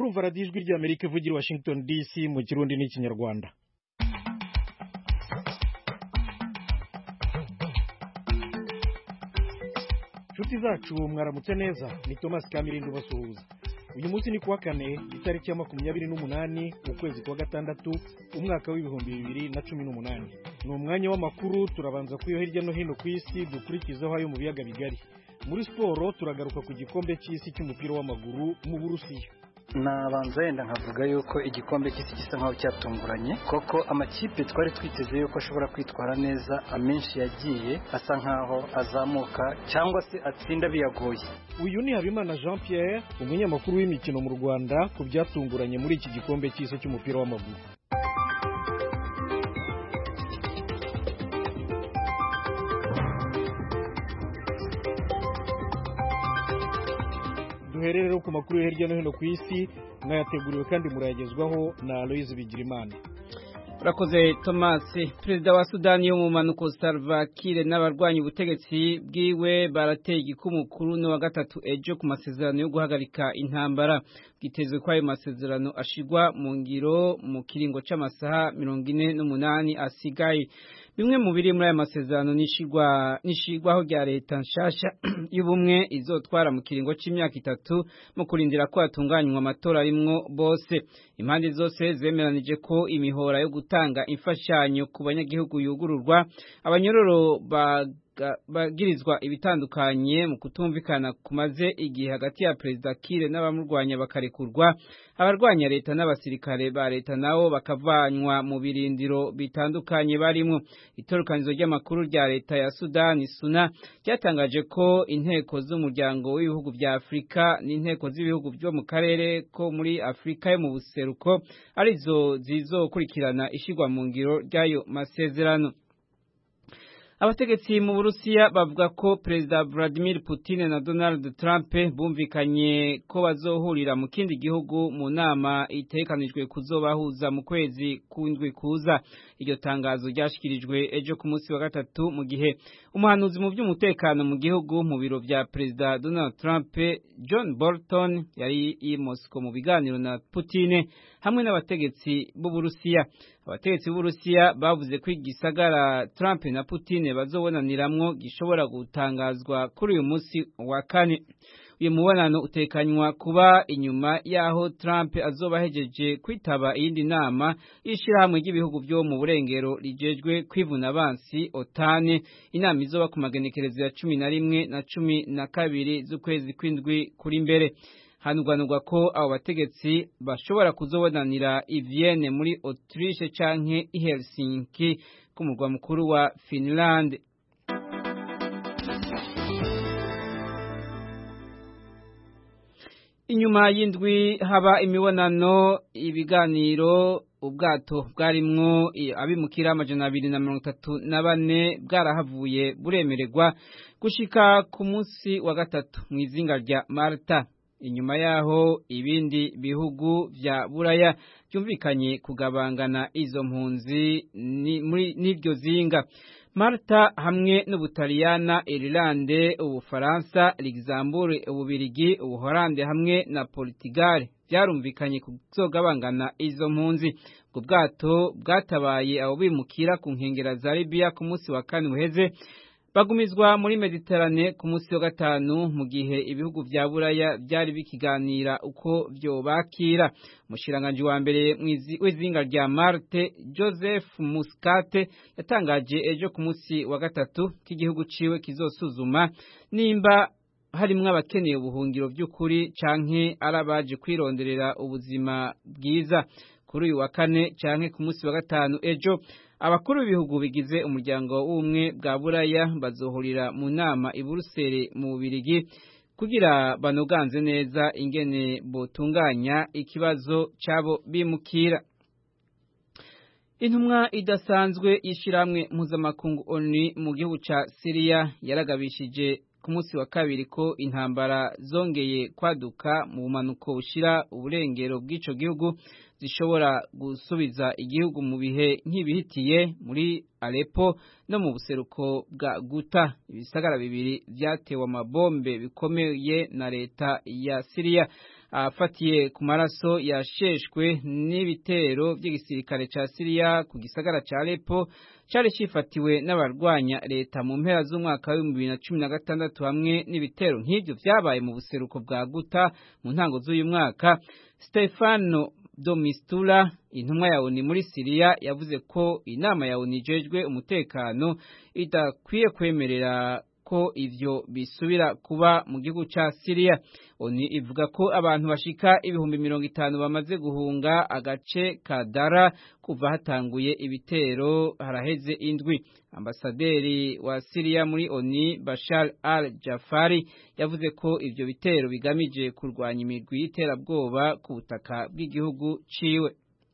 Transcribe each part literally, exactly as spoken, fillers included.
murumva radiyo ijwi ry'Amerika ivugira i Washington D C mu Kirundi n'Ikinyarwanda. Nshuti zacu mwaramutse neza, ni Thomas Kamirindi ubasuhuza. Uyu munsi ni kuwa kane itariki ya makumyabiri n'umunani ukwezi kwa gatandatu umwaka w'ibihumbi bibiri na cumi n'umunani. Ni umwanya w'amakuru, turabanza kuyo hirya no hino ku isi dukurikizaho ayo mu biyaga bigari. Muri siporo turagaruka ku gikombe cy'isi cy'umupira w'amaguru mu Burusiya. Nabanza yenda nkavuga yuko igikombe cy'isi gisa nkaho cyatunguranye, koko amakipe twari twiteze yuko ashobora kwitwara neza amenshi yagiye asa nkaho azamuka cyangwa se atsinda biyagoye. Uyu ni Habimana Jean Pierre, umunyamakuru w'imikino mu Rwanda, ku byatunguranye muri iki gikombe cy'isi cy'umupira w'amaguru. Duherere ku makuru hirya no hino ku isi, mwayateguriwe kandi murayagezwaho na Aloise Bigirimana. Urakoze Thomas. Perezida wa Sudani yo mu manuko Salva Kiir n'abarwanya ubutegetsi bwiwe barateye igikumukuru no wa gatatu ejo ku masezerano yo guhagarika intambara. Gitezwe kwa ayo masezerano ashigwa mu ngiro mu kiringo c'amasaha mirongo ine n'umunani asigaye. Bimwe mu biri muri aya masezerano nishigwa nishigwaho rya leta nshasha y'ubumwe izotwara mu kiringo c'imyaka itatu mu kurindira ko atunganywa amatora arimwo bose. Impande zose zemeranije ko imihora yo gutanga imfashanyo ku banyagihugu yugururwa, abanyororo bagirizwa ibitandukanye mu kutumvikana kumaze igihe hagati ya Perezida Kiir n'abamurwanya bakarekurwa, abarwanya leta n'abasirikare ba leta nabo bakavanywa mu birindiro bitandukanye barimo. Itorukanizo ry'amakuru rya leta ya Sudani Suna ryatangaje ko inteko z'umuryango w'ibihugu bya Afrika n'inteko z'ibihugu byo mu karere ko muri Afrika yo mu buseruko arizo zizokurikirana ishigwa mu ngiro ry'ayo masezerano. Abategetsi mu Burusiya bavuga ko Perezida Vladimir Putin na Donald Trump bumvikanye ko bazohurira mu kindi gihugu mu nama itekanijwe kuzobahuza mu kwezi kundwi kuza. Iryo tangazo ryashikirijwe ejo ku munsi wa gatatu mu gihe umuhanuzi mu by'umutekano mu gihugu mu biro vya Perezida Donald Trump John Bolton yari i Moscow mu biganiro na Putin hamwe n'abategetsi b'u Burusiya. Abategetsi b'u Burusiya bavuze ko igisagara Trump na Putin bazobonaniramwo gishobora gutangazwa kuri uyu munsi wa kane. Uyu mubonano utekanywa kuba inyuma yaho Trump azobahejeje kwitaba iyindi nama y'ishirahamwe ry'ibihugu byo mu burengero rijejwe kwivuna abansi OTAN. Inama izoba ku magenekerezo ya cumi na rimwe na cumi na kabiri z'ukwezi kw'indwi kuri mbere. Hanugwanugwa ko abo bategetsi bashobora kuzobonanira i Vienne muri Autriche canke i Helsinki ku murwa mukuru wa Finland. Inyuma y'indwi haba imibonano, ibiganiro, ubwato bwarimwo abimukira amajana abiri na mirongo itatu na bane bwarahavuye buremererwa gushika ku munsi wa gatatu mu izinga rya Malta. Inyuma yaho ibindi bihugu vya Buraya byumvikanye kugabangana izo mpunzi muri n'iryo zinga. Malta hamwe n'Ubutaliyana, Irlande, Ubufaransa, Luxembourg, Ububirigi, Ubuholande hamwe na Portugal byarumvikanye kuzogabangana izo mpunzi. Ubwo bwato bwatabaye abo bimukira ku nkengera za Libya ku munsi wa kane uheze, bagumizwa muri Mediterane ku munsi wa gatanu mu gihe ibihugu vya Buraya byari bikiganira uko byo bakira. Mushiranganje wa mbere w'izinga rya Marte Joseph Muscat yatangaje ejo ku munsi wa gatatu k'igihugu ciwe kizosuzuma nimba harimwe abakeneye ubuhungiro by'ukuri canke arabaje kwironderera ubuzima bwiza. Kuri uyu wa kane canke ku munsi wa gatanu ejo abakuru b'ibihugu bigize umuryango w'ubumwe bwa Buraya bazohurira mu nama i Buruseli mu Bubiligi kugira banoganze neza ingene botunganya ikibazo cabo bimukira. Intumwa idasanzwe y'ishiramwe mpuzamakungu O N U mu gihugu ca Syria yaragabishije ku munsi wa kabiri ko intambara zongeye kwaduka mu bumanuko bushira uburengero bw'ico gihugu zishobora gusubiza igihugu mu bihe nk'ibihitiye muri Aleppo no mu buseruko bwa Guta. Ibisagara bibiri vyatewe amabombe bikomeye na leta ya Syria afatiye ku maraso yasheshwe n'ibitero by'igisirikare ca Syria ku gisagara ca Aleppo cari cifatiwe n'abarwanya leta mu mpera z'umwaka wa bibiri na cumi na gatandatu hamwe n'ibitero nk'ivyo vyabaye mu buseruko bwa Guta mu ntango z'uyu mwaka. Stefano Domistura, intumwa ya O N U muri Syria, yavuze ko inama ya O N U ijejwe umutekano idakwiye kwemerera ko ivyo bisubira kuba mu gihugu ca Syria. O N U ivuga ko abantu bashika ibihumbi mirongo itanu bamaze guhunga agace ka Dara kuva hatanguye ibitero haraheze indwi. Ambasaderi wa Syria muri O N U Bashar al-Jafari yavuze ko ivyo bitero bigamije kurwanya imigwi y'iterabwoba ku butaka bw'igihugu ciwe.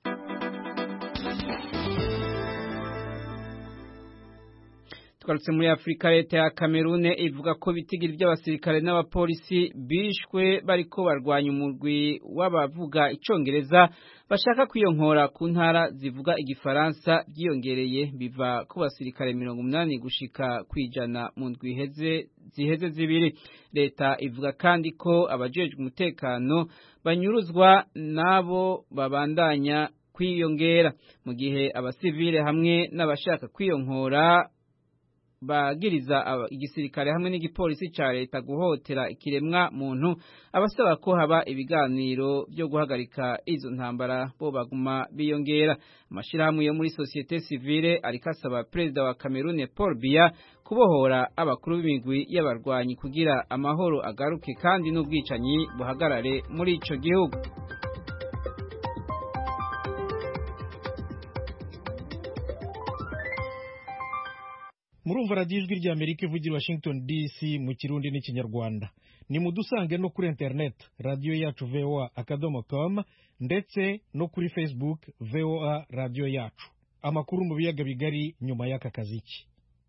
Tugarutse muri Afrika, leta ya Cameroon ivuga ko bitigiri by'abasirikare n'abapolisi bishwe bariko barwanya umurwi w'abavuga icongereza bashaka kwiyonkora ku ntara zivuga igifaransa byiyongereye biva ku basirikare mirongo umunani gushika kwijana mu ndwi iheze ziheze zibiri. Leta ivuga kandi ko abajejwe umutekano banyuruzwa nabo babandanya kwiyongera mu gihe abasivile hamwe n'abashaka kwiyonkora bagiriza igisirikare hamwe n'igipolisi ca leta guhotera ikiremwa muntu. Abasaba ko haba ibiganiro byo guhagarika izo ntambara bo baguma biyongera. Amashirahamwe yo muri societe civile ariko asaba perezida wa Cameroon Paul Biya kubohora abakuru b'imigwi y'abarwanyi kugira amahoro agaruke kandi n'ubwicanyi buhagarare muri ico gihugu. Murumva radiyo ijwi rya Amerika ivugira Washington D C mu Kirundi n'Ikinyarwanda. Ni mudusange no kuri internet radio yacu V O A akadomo com ndetse no kuri Facebook V O A radio yacu. Amakuru mu biyaga bigari nyuma y'aka kaziki.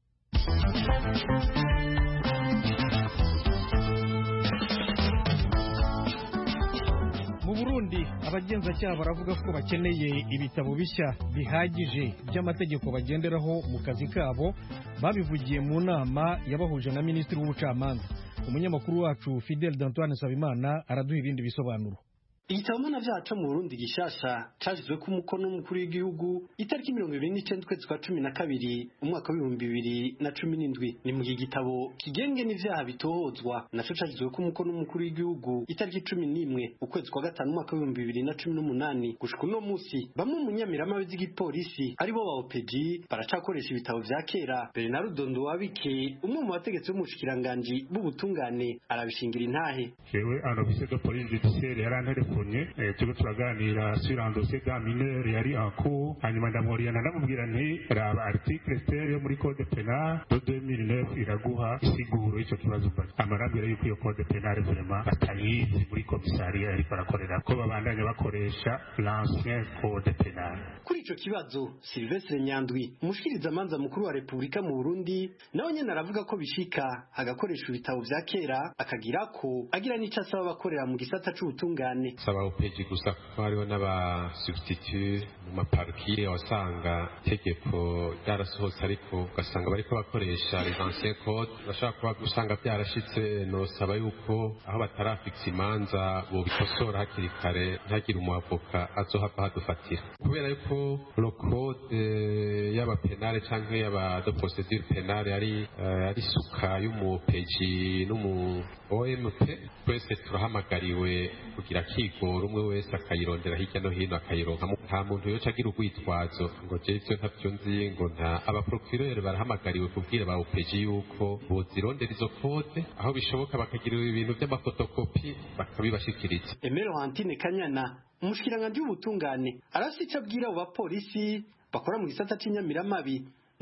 Mu Burundi abagenzacyaha baravuga ko bakeneye ibitabo bishya bihagije by'amategeko bagenderaho mu kazi kabo. Babivugiye mu nama yabahuje na Minisitiri w'Ubucamanza. Umunyamakuru wacu Fidel D'Antoine Sabimana araduha ibindi bisobanuro. Igitabo mpanavyaha mu Burundi gishasha cashizwe ku mukono w'umukuru w'igihugu itariki mirongo ibiri n'icenda ukwezi kwa cumi na kabiri umwaka w'ibihumbi bibiri na cumi n'indwi. Ni mu gitabo kigenge n'ivyaha bitohozwa naco cashizwe ku mukono w'umukuru w'igihugu itariki cumi n'imwe ukwezi kwa gatanu umwaka w'ibihumbi bibiri na cumi n'umunani. Gushika uno musi bamwe mu nyamiramabi z'igipolisi aribo ba O P G baracakoresha ibitabo vya kera. Bernard Ndowabike umwe mu bategetsi b'umushikiranganji b'ubutungane arabishingira intahe. Jewe arofise de police judiciaire yarantere kunye tuko turaganira sur un dossier d'un mineur yari en cours hanyuma ndamuriyana ndamubwira nti raba article sept muri code pénal de deux mille neuf iraguha isiguro ico kibazo amarabira yuko iyo code pénal vraiment batayizi muri commissariat ariko arakorera ko babandanya bakoresha l'ancien code pénal. Kuri ico kibazo Sylvestre Nyandwi umushikiriza manza mukuru wa Republika mu Burundi nawe nyene aravuga ko bishika agakoresha ibitabo vya kera akagira ko agira n'ico asaba abakorera mu gisata c'ubutungane. Saba upeji gusa ko hariho n'aba substitute mu maparkire wasanga tegeko ryarasohotse ariko ugasanga bariko bakoresha les anciens codes bashaka kuba gusanga byarashitse. No saba yuko aho batarafixa imanza bo bikosora hakiri kare ntagire umuavoka azohava hadufatira kubera yuko lo code y'aba penale canke y'aba de procédure pénale ari ari suka y'umupeji n'umu O M P. Twese turahamagariwe kugira kigoro umwe wese akayirondera hirya no hino akayironka. Nta muntu yoca agira urwitwazo ngo je ivyo ntavyo nzi ngo nta. Abaprocureur barahamagariwe kubwira ba O P G yuko bozirondera izo code aho bishoboka bakagira ibintu by'amafotokopi bakabibashikiriza. Emero Hantine Kanyana umushikiranganje w'ubutungane arasica abwira abo bapolisi bakora mu gisata c'inyamiramabi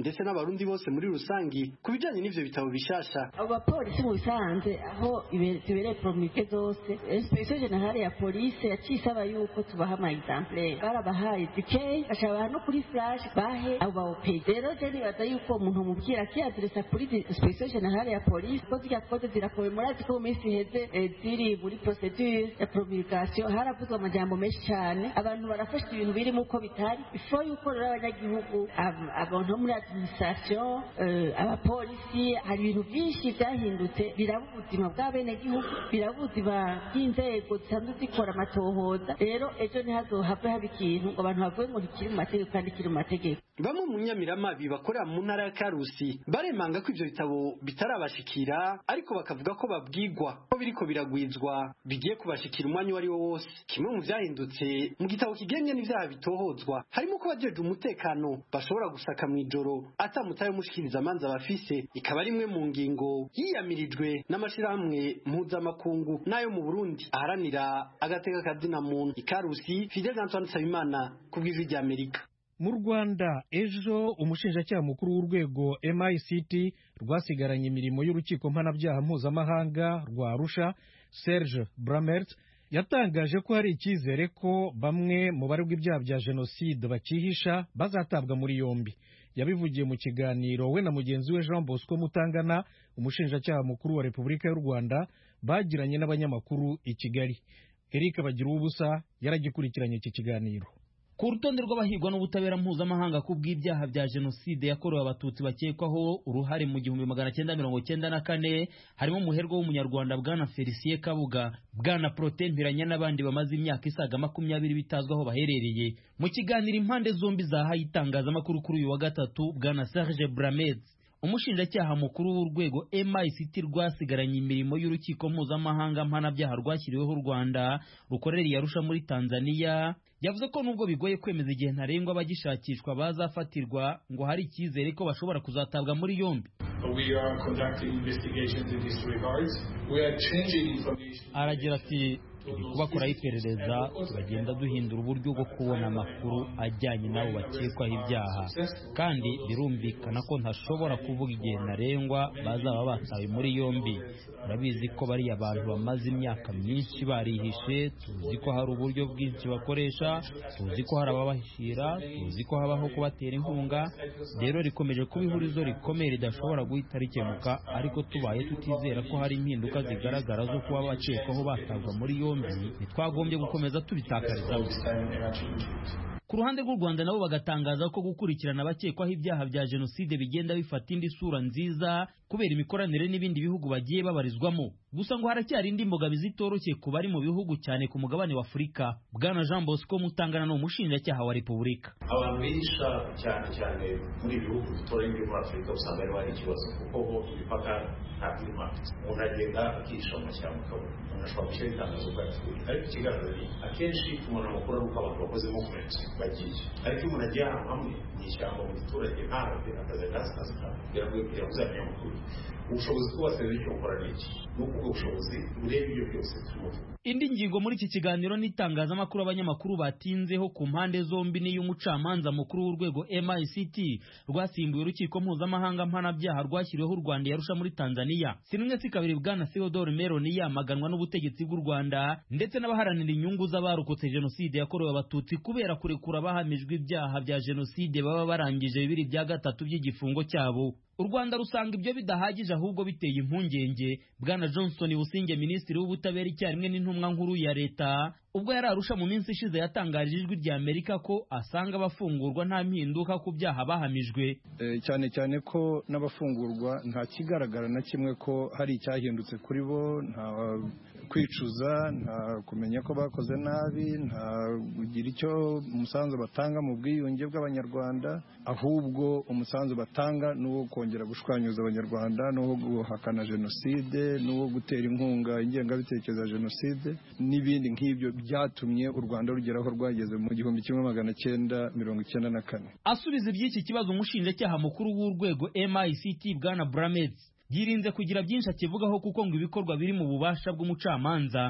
ndetse n'abarundi bose muri rusangi ku bijanye n'ivyo bitabo bishasha. Abo bapolisi mu bisanze aho zibereye promulgué zose, inspection generale ya police yacisaba yuko tubaha ama exemple barabahaye dikey ashaba no kuri flash bahe abo ba O P. Rero je nibaza yuko umuntu mubwira ki adressa kuri inspection generale ya police ko zika koze zirakowe murazi ko minsi heze ziri muri procedure ya promulgation haravuzwe amajambo menshi cyane abantu barafasha ibintu biri mu ko bitari before yuko rero abanyagihugu abantu muri administration abapolisi hari ibintu byinshi byahindutse biraba ubuzima bw'abenegihugu biraba ubuzima bw'inzego zisanzwe zikora amatohoza. Rero ejo ntihazohave haba ikintu ngo abantu bavuge ngo ntikiri mu mategeko kandi kiri mu mategeko. Bamwe mu nyamiramabi bakorera mu ntara ya Karusi baremanga ko ivyo bitabo bitarabashikira ariko bakavuga ko babwigwa ko biriko biragwizwa bigiye kubashikira umwanya wari wo wose. Kimwe mu vyahindutse mu gitabo kigenye n'ivyaha bitohozwa harimo ko bajeje umutekano bashobora gusaka mw'ijoro atamutaye mushikiriza amanza bafise, ikaba rimwe mu ngingo yiyamirijwe n'amashirahamwe mpuzamakungu nayo mu Burundi aharanira agateka kazina muntu. Ikarusi, Fidel Antoine Nsabimana ku bw'ijwi rya Amerika. Mu Rwanda ejo umushinjacyaha mukuru w'urwego M I C T rwasigaranye imirimo y'urukiko mpanabyaha mpuzamahanga rwa Arusha, Serge Bramert, yatangaje ko hari icyizere ko bamwe mu baregwa ibyaha bya jenoside bakihisha bazatabwa muri yombi. Yabivugiye mu kiganiro we na mugenzi we Jean Bosco Mutangana, umushinjacyaha mukuru wa Repubulika y'u Rwanda, bagiranye n'abanyamakuru i Kigali. Eric Bagiruwubusa yaragikurikiranye iki kiganiro. Ku rutonde rw'abahigwa n'ubutabera mpuzamahanga ku bw'ibyaha bya jenoside yakorewe abatutsi bakekwaho uruhare mu gihumbi magana cyenda mirongo cyenda na kane harimo umuherwe w'umunyarwanda bwana Felicien Kabuga, bwana Protais Mpiranya n'abandi bamaze imyaka isaga makumyabiri bitazwi aho baherereye. Mu kiganiro impande zombi zahaye itangazamakuru kuri uyu wa gatatu, bwana Serge Bramert, umushinjacyaha mukuru w'urwego M I C T rwasigaranye imirimo y'urukiko mpuzamahanga mpanabyaha rwashyiriweho u Rwanda rukorera i Arusha muri Tanzania, yavuze ko nubwo bigoye kwemeza igihe ntarengwa abagishakishwa bazafatirwa ngo hari icyizere ko bashobora kuzatabwa muri yombi. Aragira ati turi kubakoraho iperereza, turagenda duhindura uburyo bwo kubona amakuru ajyanye n'abo bakekwaho ibyaha, kandi birumvikana ko ntashobora kuvuga igihe ntarengwa bazaba batawe muri yombi. Murabizi ko bari abantu bamaze imyaka myinshi barihishe, tuzi ko hari uburyo bwinshi bakoresha, tuzi ko hari ababahishira, tuzi ko habaho kubatera inkunga. Rero rikomeje kuba ihurizo rikomeye ridashobora guhita rikemuka, ariko tubaye tutizera ko hari impinduka zigaragara zo kuba bakekwaho batabwa muri yombi, ntitwagombye gukomeza tubitakarizaho. Ku ruhande rw'u Rwanda nabo bagatangaza ko gukurikirana abakekwaho ibyaha bya jenoside bigenda bifata indi sura nziza kubera imikoranire n'ibindi bihugu bagiye babarizwamo. Gusa ngo haracyari indi mbogamizi itoroshye ku bari mu bihugu cyane ku mugabane wa Afurika. Bwana Jean Bosco Mutangana ni umushinjacyaha wa Repubulika. Abantu bihisha cyane cyane muri bihugu bitoranye muri Afurika usanga ari bari ikibazo kuko ho imipaka nta birima. Umuntu agenda akihisha mu mashyamba kabone. Umuntu ashobora gushyira itangazo bw'atuye. Ariko ikigaragara ni akenshi umuntu amakuru ari uko abantu bakoze movement bagiye. Ariko umuntu agiye ahantu hamwe mu ishyamba mu giturage ntabe akazi akazi kawe biragoye kugira ngo uzamenye amakuru. Ubushobozi bwose n'icyo ukora n'iki nuko ubwo bushobozi bureba ibyo byose turimo. Indi ngingo muri iki kiganiro n'itangazamakuru abanyamakuru batinzeho ku mpande zombi ni y'umucamanza mukuru w'urwego M I C T rwasimbuye urukiko mpuzamahanga mpanabyaha rwashyiriweho u Rwanda yarusha muri Tanzania. Sinumwe si kabiri bwana Theodore Meron yamaganwa n'ubutegetsi bw'u Rwanda ndetse n'abaharanira inyungu z'abarokotse jenoside yakorewe abatutsi kubera kurekura abahamijwe ibyaha bya jenoside baba barangije bibiri bya gatatu by'igifungo cyabo. U Rwanda rusanga ibyo bidahagije ahubwo biteye impungenge. Bwana Johnson Businge, minisitiri w'ubutabera icyarimwe n'intumwa nkuru ya leta, ubwo yari Arusha mu minsi ishize yatangarije ijwi rya Amerika ko asanga abafungurwa nta mpinduka ku byaha bahamijwe. E, cyane cyane ko n'abafungurwa nta kigaragara na kimwe ko hari icyahindutse kuri bo, nta kwicuza, nta kumenya ko bakoze nabi, nta kugira icyo umusanzu batanga mu bwiyunge bw'abanyarwanda, ahubwo umusanzu batanga n'uwo kongera gushwanyuza abanyarwanda, n'uwo guhakana jenoside, n'uwo gutera inkunga ingengabitekerezo ya jenoside n'ibindi nk'ibyo byatumye u Rwanda rugeraho rwageze mu gihumbi kimwe magana cyenda mirongo icyenda na kane. Asubiza iby'iki kibazo umushinjacyaha mukuru w'urwego M I C T bwana Bramert yirinze kugira byinshi akivugaho kuko ngo ibikorwa biri mu bubasha bw'umucamanza.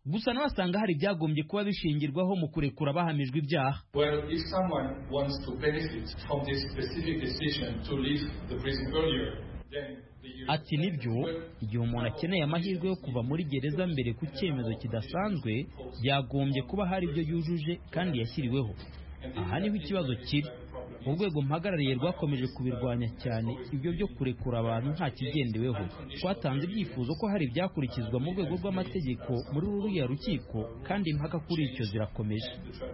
gusa n'abasanga hari ibyagombye kuba bishingirwaho mu kurekura bahamijwe ibyaha. Well, if someone wants to benefit from this specific decision to leave the prison earlier, then ati nibyo igihe umuntu akeneye amahirwe yo kuva muri gereza mbere ku cyemezo kidasanzwe byagombye kuba hari ibyo yujuje kandi yashyiriweho. Aha niho ikibazo kiri. Urwego mpagarariye rwakomeje kubirwanya cyane ibyo byo kurekura abantu nta kigendeweho. Twatanze ibyifuzo ko hari ibyakurikizwa mu rwego rw'amategeko muri ruriya rukiko kandi impaka kuri icyo zirakomeje.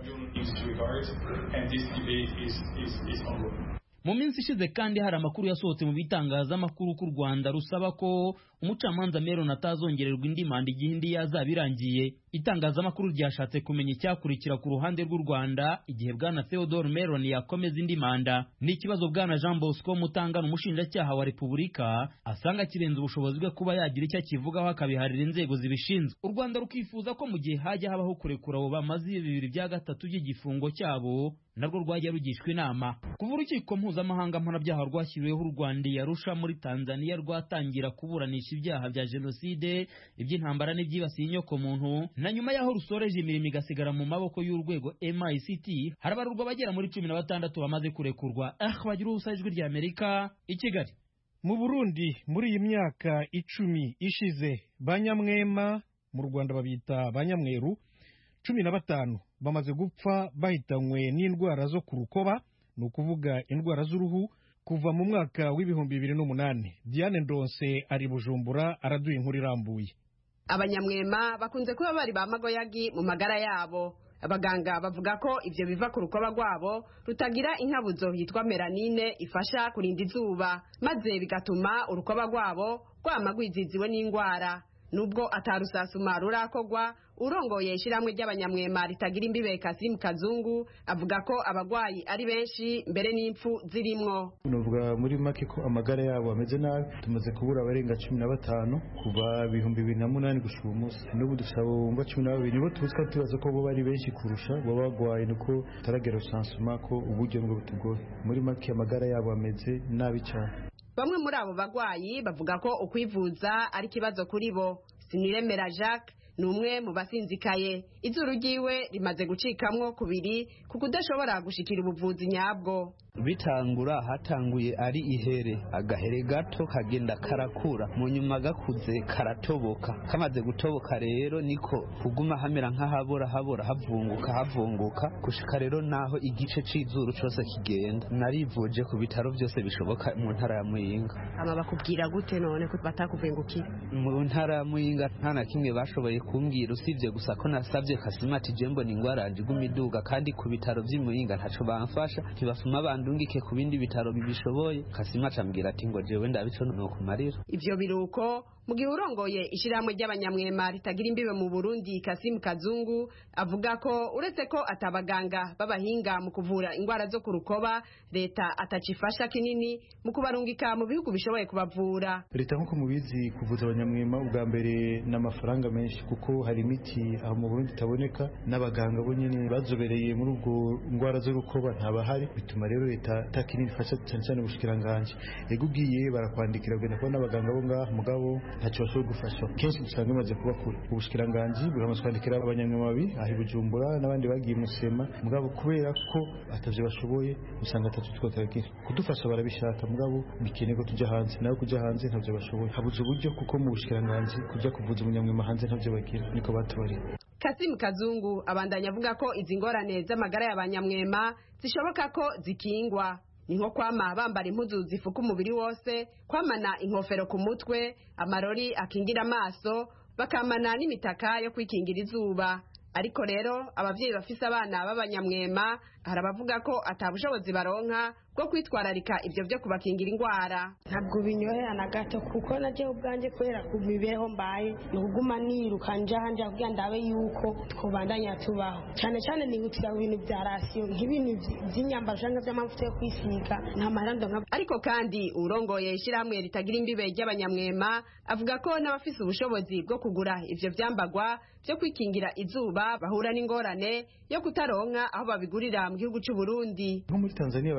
Mu minsi ishize kandi hari amakuru yasohotse mu bitangazamakuru ko u Rwanda rusaba ko umucamanza Meron atazongererwa indi manda igihe indi yazaba irangiye. Itangazamakuru ryashatse kumenya icyakurikira ku ruhande rw'u Rwanda igihe bwana Theodore Meron yakomeza indi manda. Ni ikibazo bwana Jean Bosco Mutangana umushinjacyaha wa Repubulika asanga kirenze ubushobozi bwe kuba yagira icyo akivugaho akabiharira inzego zibishinzwe. U Rwanda rukifuza ko mu gihe hajya habaho kurekura abo bamaze bibiri bya gatatu by'igifungo cyabo narwo rwajya rugishwa inama. Kuva urukiko mpuzamahanga mpanabyaha rwashyiriweho u Rwanda yarusha muri Tanzania rwatangira kuburanisha ibyaha bya jenoside, iby'intambara n'ibyibasiye inyoko muntu, na nyuma yaho rusoreje imirimo igasigara mu maboko y'urwego M I C T harabarurwa bagera muri cumi na batandatu bamaze kurekurwa. Ah, bagira ubusa ijwi rya Amerika i Kigali. Mu Burundi muri iyi myaka icumi ishize Banyamwema, mu Rwanda babita Banyamweru, cumi na batanu bamaze gupfa bahitanywe n'indwara zo ku rukoba, ni ukuvuga indwara z'uruhu, kuva mu mwaka w'ibihumbi bibiri n'umunani. Diane Ndonse ari Bujumbura araduha inkuru irambuye. Abanyamwema bakunze kuba bari ba magoyagi mu magara yabo. Abaganga bavuga ko ivyo biva ku rukoba rwabo rutagira inkabuzo yitwa melanine ifasha kurinda izuba, maze bigatuma urukoba rwabo rwama rwiziziwe n'indwara. Nubwo atarusasuma rurakogwa, urongoye ishiramwe ry'Abanyamwema ritagira imbibe Kasim Kazungu avuga ko abagwayi ari benshi mbere n'impfu zirimwo. Nuvuga muri make ko amagara yabo ameze nabi, tumaze kubura abarenga cumi na batanu kuva ibihumbi bibiri na munani gushika umunsi. N'ubu dusaba umva cumi na babiri nibo tuzika tubaza ko bo bari benshi kurusha bo bagwaye, nuko taragera usansuma ko uburyo bwo butugoye. Muri make amagara yabo ameze nabi cyane. Bamwe muri abo bagwayi bavuga ko ukwivuza ari kibazo kuri bo. Siniremera Jacques ni umwe mu basinzikaye, izuru ryiwe rimaze gucikamwo kubiri kuko udashobora gushikira ubuvuzi nyabwo. Bitangura hatanguye ari ihere, agahere gato kagenda karakura, mu nyuma gakuze karatoboka. Kamaze gutoboka rero niko kuguma hamera nk'ahabora habora havunguka havunguka gushika rero naho igice c'izuru cyose kigenda. Narivuje ku bitaro byose bishoboka mu ntara ya Muyinga. Ama bakubwira gute none ko batakuvengukira? Mu ntara ya Muyinga nta na kimwe bashoboye kumbwira usibye gusa ko nasabye Kasimati Jembo ni ngwara njiguma iduga, kandi ku bitaro by'Imuyinga ntaco bamfasha, ntibafuma bandungike ku bindi bitaro bibishoboye. Kasimati ambwira ati ngo jewe ndabico no kumarira. Ivyo biruko mu gihe urongoye ishiramwe ry'Abanyamwema ritagira imbibe mu Burundi Kasim Kazungu avuga ko uretse ko atabaganga babahinga mu kuvura indwara zo ku rukoba, leta atacifasha kinini mu kubarungika mu bihugu bishoboye kubavura. Leta nkuko mubizi kuvuza Abanyamwema ubwa mbere n'amafaranga menshi, kuko hari imiti aho mu Burundi itaboneka, n'abaganga bo nyene bazobereye muri ubwo indwara zo rukoba ntabahari, bituma rero leta takinini ifasha cyane cyane ubushikiranganje. Ego ugiye barakwandikira ugenda kubona abaganga bo ngaho mugabo ntacyo bashoboye gufasha. Kenshi usanga bimaze kuba kure. Ubushikiranganje buramaze kwandikira Abanyamwema babi ahi Bujumbura n'abandi bagiye Musema, mugabo kubera ko atavyo bashoboye usanga atatu twatagira kudufasha barabishaka, mugabo bikene ko tujya hanze, nawe kujya hanze ntavyo bashoboye. Habuze uburyo kuko mu bushikiranganje kujya kuvuza Umunyamwema hanze ntavyo bagira, niko batubari. Kasim Kazungu abandanya avuga ko izi ngorane z'amagara y'Abanyamwema zishoboka ko zikingwa. Ni nko kwama bambara impuzu zifuka umubiri wose, kwamana inkofero ku mutwe, amarori akingira amaso, bakamana n'imitaka yo kwikingira izuba. Ariko rero abavyeyi bafise abana b'Abanyamwema harabavuga ko atabushobozi baronka bwo kwitwararika ivyo byo kubakingira indwara. Ntabwo binyohera na gato kuko naje ubwanje kwera ku mibeho mbaye nuguma niruka nja hanje kugira ndabe yuko twobandanya tubaho. Cyane cyane nihutira ibintu bya rasiyo nk'ibintu by'inyambaro cyangwa by'amavuta yo kwisiga nta marando nka. Ariko kandi urongoye ishiramwe ritagira imbibe ry'Abanyamwema avuga ko n'abafise ubushobozi bwo kugura ivyo vyambagwa byo kwikingira izuba bahura n'ingorane yo kutaronka aho babigurira mu gihugu cy'u Burundi. Nko muri Tanzania barafise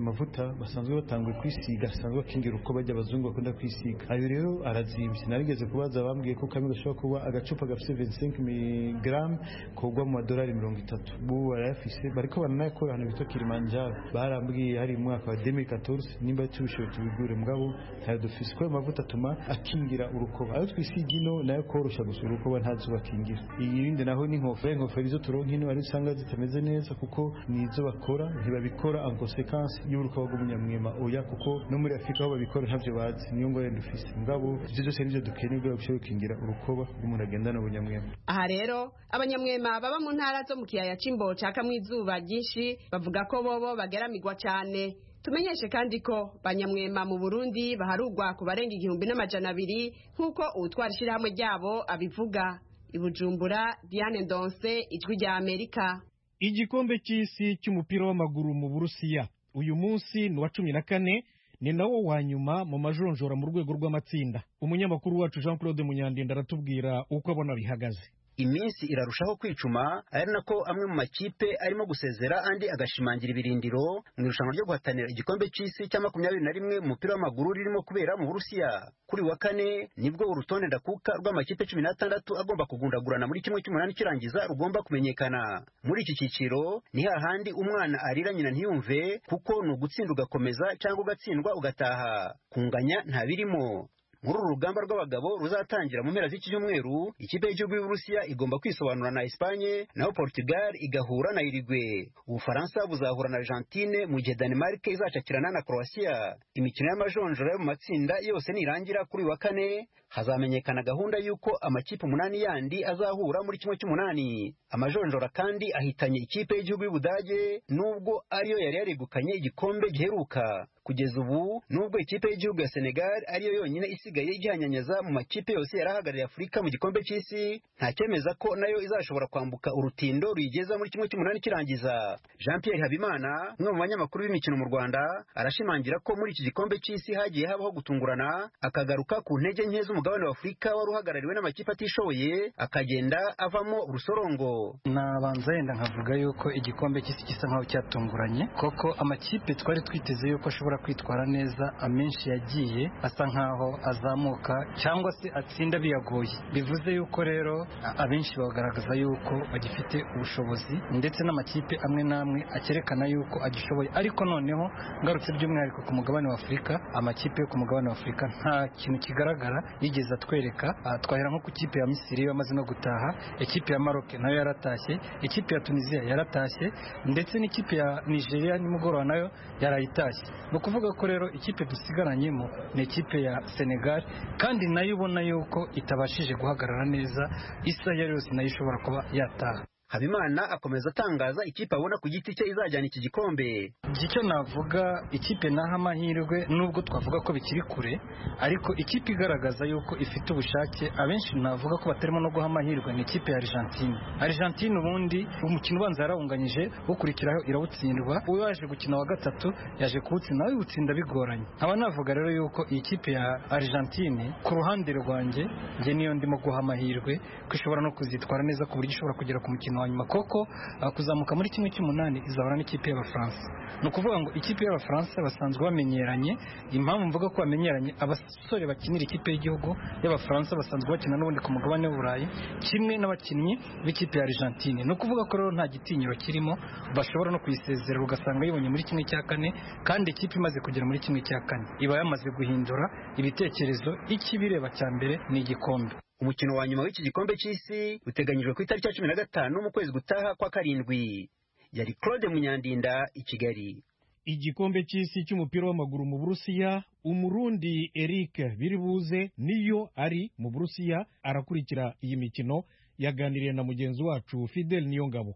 amavuta basanzwe batanguye kwisiga asanzwe akingira uko bajya abazungu bakunda kwisiga ayo rero arazimvye narigeze kubaza bambwiye ko kamwe gashobora kuba agacupa gafite vingt-cinq milligrammes kogwa mu madolari mirongo itatu bu barayafise bariko baranayakora hano bita Kilimanjaro barambwiye hari mu mwaka wa deux mille quatorze nimba tubishoboye tubigure mugabo ntayo dufise ko amavuta atuma akingira urukoba ayo twisiga ino nayo korosha gusa urukoba ntazo bakingira iyindi naho ni nkofero nkofero izo turonka ino ari usanga zitameze neza kuko nizo bakora ntibabikora en conséquence y'urukoba rw'umunyamwema oya kuko no muri Afrika aho babikora ntavyo bazi niyo ngo yenda ufise mugabo ivyo byose nivyo dukeneye bwo gushobora gukingira urukoba rw'umuntu agendana ubunyamwema. Aha rero abanyamwema baba mu ntara zo mu kiyaya c'Imbo caka mu izuba ryinshi bavuga ko bobo bageramirwa cyane. Tumenyeshe kandi ko banyamwema mu Burundi baharugwa ku barenga igihumbi n'amajana abiri nk'uko uwutwara ishirahamwe ryabo abivuga. Ibujumbura, Diane Ndonse, Ijwi rya Amerika. Igikombe cy'isi cy'umupira w'amaguru mu Burusiya uyu munsi ni wa cumi na kane ni nawo wa nyuma mu majonjora mu rwego rw'amatsinda. Umunyamakuru wacu Jean Claude Munyandinda aratubwira uko abona bihagaze. Iminsi irarushaho kwicuma ari nako amwe mu makipe arimo gusezera andi agashimangira ibirindiro mu irushanwa ryo guhatanira igikombe cy'isi cya makumyabiri na rimwe mu mupira w'amaguru ririmo kubera mu Burusiya. Kuri wa kane nibwo urutonde ndakuka rw'amakipe cumi n'atandatu agomba kugundagurana muri kimwe cy'umunani kirangiza rugomba kumenyekana. Muri iki cyiciro ni hahandi umwana arira nyina ntiyumve kuko ni ugutsinda ugakomeza cyangwa ugatsindwa ugataha. Kunganya nta birimo. Muri uru rugamba rw'abagabo ruzatangira mu mpera z'iki cyumweru ikipe y'igihugu y'Uburusiya igomba kwisobanura na Espagne naho Portugal igahura na Uruguay. Ubufaransa buzahura na Argentine mu gihe Denmark izacakirana na Croatia. Imikino y'amajonjora yo mu matsinda yose nirangira kuri wa kane hazamenyekana gahunda y'uko amakipe umunani yandi azahura muri kimwe cy'umunani. Amajonjora kandi ahitanye ikipe y'igihugu y'Ubudage nubwo ariyo yari yaregukanye igikombe giheruka. Kugeza ubu nubwo ikipe y'igihugu ya Senegal ariyo yonyine isigaye igihanyanyaza mu makipe yose yarahagarariye Afurika mu gikombe cy'isi nta cyemeza ko nayo izashobora kwambuka urutindo ruyigeza muri kimwe cy'umunani kirangiza. Jean Pierre Habimana umwe mu banyamakuru b'imikino mu Rwanda arashimangira ko muri iki gikombe cy'isi hagiye habaho gutungurana akagaruka ku ntege nke z'umugabane wa Afurika wari uhagarariwe n'amakipe atishoboye akagenda avamo urusorongo. Nabanza yenda nkavuga yuko igikombe cy'isi gisa nkaho cyatunguranye koko amakipe twari twiteze yuko ashobora kwitwara neza amenshi yagiye asa nkaho azamuka cyangwa se atsinda biyagoye. Bivuze yuko rero abenshi bagaragaza yuko bagifite ubushobozi ndetse n'amakipe amwe namwe akerekana yuko agishoboye, ariko noneho ngarutse by'umwihariko ku mugabane wa Afurika amakipe yo ku mugabane wa Afurika nta kintu kigaragara yigeze atwereka. Twahera nko ku kipe ya Misiri yamaze no gutaha, ikipe ya Maroc nayo yaratashye, ikipe ya Tunisia yaratashye ndetse n'ikipe ya Nigeria nimugoroba nayo yarayitashye. No kuvuga ko rero ikipe dusigaranyemo ni ikipe ya Senegal kandi nayo ubona yuko itabashije guhagarara neza isa yose nayo ishobora kuba yataha. Habimana akomeza atangaza ikipe abona ku giti cye izajyana iki gikombe. Icyo navuga ikipe naha amahirwe nubwo twavuga ko bikiri kure, ariko ikipe igaragaza yuko ifite ubushake abenshi navuga ko batarimo no guha amahirwe ni ikipe ya Argentine. Argentine ubundi umukino ubanza yarawunganyije ukurikiraho irawutsindwa, uwo yaje gukina wa gatatu yaje kuwutsinda nawe utsinda bigoranye. Aba navuga rero yuko iyi kipe ya Argentine ku ruhande rwanjye nge niyo ndimo guha amahirwe ko ishobora no kuzitwara neza ku buryo ishobora kugera ku mukino hanyuma koko kuzamuka muri kimwe cy'umunani izahura n'ikipe y'Abafaransa. Ni ukuvuga ngo ikipe y'Abafaransa basanzwe bamenyeranye. Impamvu mvuga ko bamenyeranye, abasore bakinira ikipe y'igihugu y'Abafaransa basanzwe bakina n'ubundi ku mugabane w'Uburayi kimwe n'abakinnyi b'ikipe ya Argentine. Ni ukuvuga ko rero nta gitinyiro kirimo, bashobora no kuyisezerera ugasanga yibonye muri kimwe cya kane, kandi ikipe imaze kugera muri kimwe cya kane iba yamaze guhindura ibitekerezo. Ikibireba cya mbere ni igikombe. Umukino wa nyuma w'iki gikombe cy'isi uteganyijwe ku itariki ya cumi na gatanu mu kwezi gutaha kwa karindwi. Yari Claude Munyandinda i Kigali. Igikombe cy'isi cy'umupira w'amaguru mu Burusiya, Umurundi Eric Biribuze niyo ari mu Burusiya arakurikira iyi mikino. Yaganiriye na mugenzi wacu Fidel Niyongabo.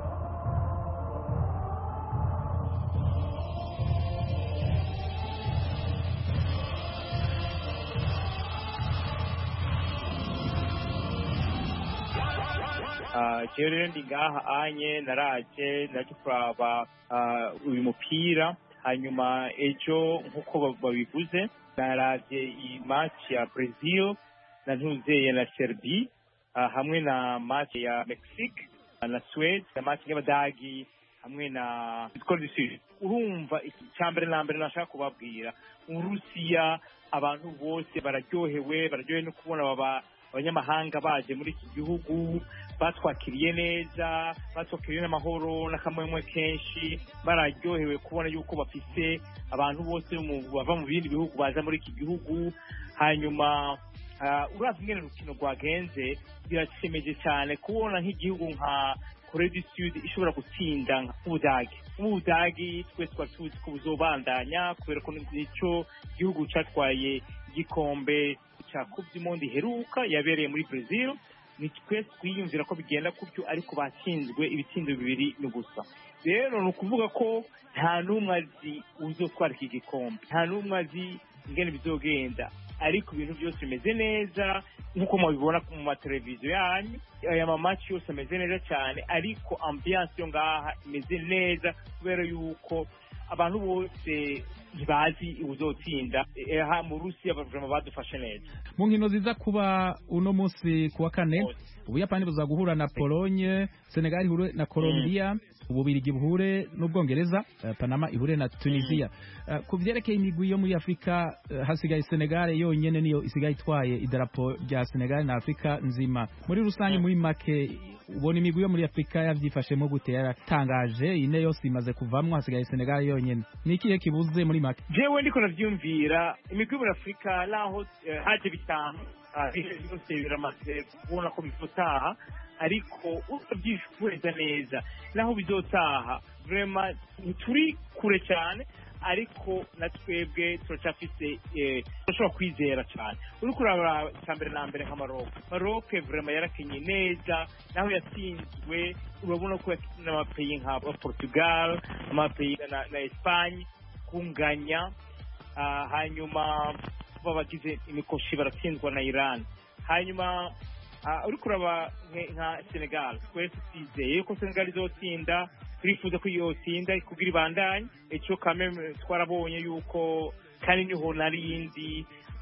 Kero ndi ngaha anye naraje ndaje kuraba uyu mupira, hanyuma ejo nkuko babivuze naravye iyi match ya Brazil na ntuzeye na Serbia hamwe na match ya Mexique na Sweden na match y'Abadagi hamwe na Cote du Sud. Urumva icyambere na mbere nashaka kubabwira Urusiya abantu bose bararyohewe bararyohewe no kubona baba abanyamahanga baje muri iki gihugu batwakiriye neza batwakiriye n'amahoro n'akamwemwe kenshi bararyohewe kubona yuko bafise abantu bose bava mu bindi bihugu baza muri iki gihugu. Hanyuma uravye ingene urukino rwagenze biracemeje cyane kubona nk'igihugu nka Cote du Sud ishobora gutsinda nk'Ubudagi. Ubudagi twese twari tuzi ko buzobandanya kubera ko nico gihugu catwaye igikombe cya Coupe du Monde iheruka yabereye muri Brazil. Ni twese twiyumvira ko bigenda kutyo ariko batsinzwe ibitsindo bibiri n'ubusa. Rero ni ukuvuga ko nta n'umwe azi uzotwara iki gikombe, nta n'umwe azi ingene bizogenda, ariko ibintu byose bimeze neza nk'uko mubibona mu mateleviziyo yanyu. Aya mamaci yose ameze neza cyane, ariko ambiance yo ngaha imeze neza kubera yuko abantu bose ntibazi uzotsinda. Aha mu Rusiya abantu badufashe neza. Mu nkino ziza kuba uno munsi kuwa kane, Ubuyapani buzaguhura na Pologne, Senegal ihure na Colombia, mm. Ububirigi buhure n'Ubwongereza, uh, Panama ihure na Tunisia. Uh, ku byerekeye imigwi yo muri Afrika, uh, hasigaye Senegal yonyene niyo isigaye itwaye idarapo rya Senegal na Afrika nzima. Muri rusange, muri make ubona imigwi yo muri Afrika yavyifashemo gute? Yaratangaje ine yose imaze kuvamwo, hasigaye Senegal yonyene. Ni ikihe kibuze muri make? Jewe ndiko navyumvira imigwi muri Afrika naho uh, haje bitanu byose biramaze kubona ko bizotaha, ariko utabyishweza neza naho bizotaha vraiment ntituri kure cyane, ariko natwebwe turacafise turashobora kwizera cyane. uri kuraba cyambere na mbere nka Maroc Maroc vraiment yarakinye neza naho yatsinzwe. Urabona ko n'amapeyi nka Portugal, amapeyi na, na Espagne kunganya. Uh, hanyuma babagize imikoshi baratsinzwa na Iran. Hanyuma uh, uri kuraba nka Senegal, twese twizeye ko Senegal izotsinda, turifuza ko yotsinda kugira ibandanye. Icyo kameme twarabonye yuko kandi niho narindi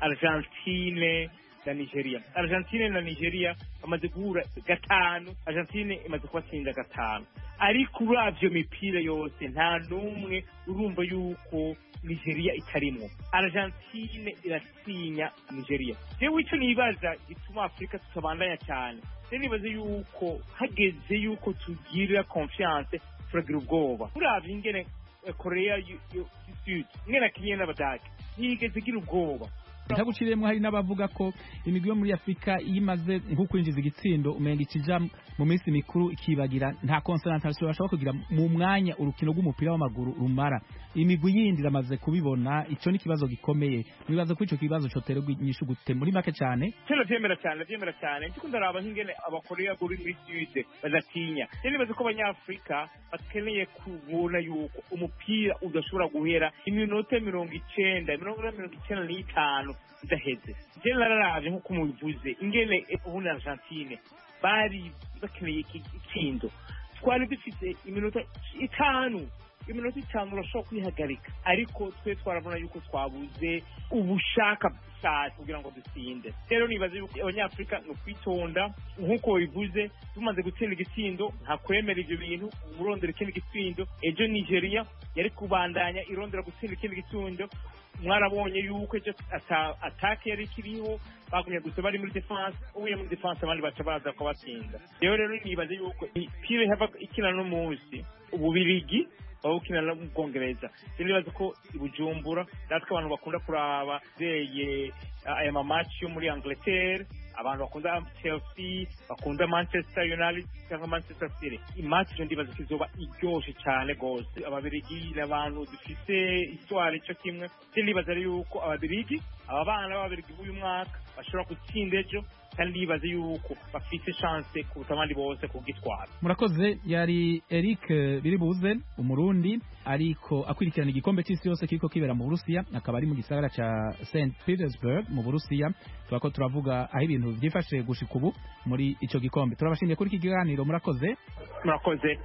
Argentine na Nigeria. Argentine na Nigeria bamaze guhura gatanu, Argentine imaze kubatsinda gatanu, ariko uravyo mipira yose nta numwe urumva yuko Nigeria itarimo. Argentine iratinya Nigeria. Jewe ico nibaza gituma Afrika tutabandanya cyane, nibaza yuko hageze yuko tugira confiance, turagira ubwoba. Uravye ingene Korea du Sud ingene akinye n'Abadage ntigeze gira ubwoba. Ntaguciremwe hari n'abavuga ko imigwi yo muri Afrika imaze nko kwinjiza igitsindo umenga ikija mu minsi mikuru ikibagira nta concentration bashobora kugira mu mwanya urukino rw'umupira w'amaguru rumara. Imigwi yindi ramaze kubibona, ico ni kibazo gikomeye. Nibaza ko ico kibazo coterwa inyishu gute muri make cyane. Cyane vyemera cyane vyemera cyane ndiko ndaraba nk'ingene abakorea buri muri Sud badatinya. Nibaza ko abanyafrika bakeneye kubona yuko umupira udashobora guhera iminota mirongo icenda mirongo icenda n'itanu idaheze. Je nararavye nko kumuvuze ingene ubundi Argentine bari bakeneye ikindo, twari dufite iminota itanu iminota itanu urashobora kwihagarika, ariko twe twarabona yuko twabuze ubushaka cyane kugira ngo dutsinde. Rero nibaze yuko abanyafrika no kwitonda nkuko bivuze, tumaze gutsinda igitsindo nta kwemera ivyo bintu urondera ikindi gitsindo. Ejo Nigeria yari kubandanya irondera gutsinda ikindi gitsindo, mwarabonye yuko ejo atake yari kiriho, bagumye gusa bari muri defense, ubuye muri defense abandi baca baza ko batsinda. Rero rero nibaze yuko pire hava ikina no munsi Ububirigi bawukina mu Bwongereza. Nibaza ko ibujumbura natwe abantu bakunda kuraba zeye aya mamaci yo muri Angleterre, abantu bakunda Chelsea, bakunda Manchester United cyangwa Manchester City. Imatch yo ndibaza kizoba iryoshe cyane gose. Ababirigi n'abantu dufise histoire cyo kimwe. Ndibaza yuko ababirigi aba bana b'ababirigi uyu mwaka bashobora gutsinda ejo, kandi ndibaza yuko bafite chance kuruta abandi bose kugitwara. Murakoze. Yari Eric Biribuze, umurundi ariko akwirikirana igikombe cy'isi yose kiriko kibera mu Burusiya, akaba ari mu gisagara ca Saint Petersburg mu Burusiya. Twako turavuga aho ibintu byifashe gushika ubu muri ico gikombe. Turabashimiye kuri iki kiganiro. Murakoze. Murakoze.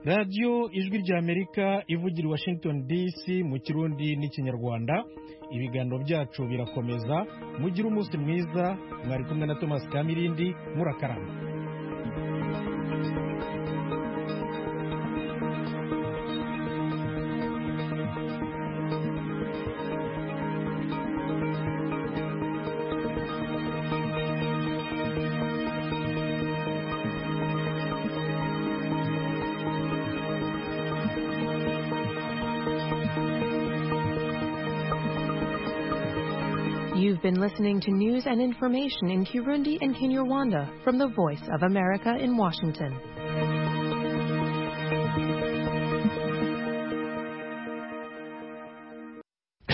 radiyo ijwi ry'amerika ivugira i washington dc mu kirundi n'ikinyarwanda. ibiganiro byacu birakomeza. mugire umunsi mwiza. mwari kumwe na Thomas Kamirindi. murakarama. You've been listening to news and information in Kirundi and Kinyarwanda from the Voice of America in Washington.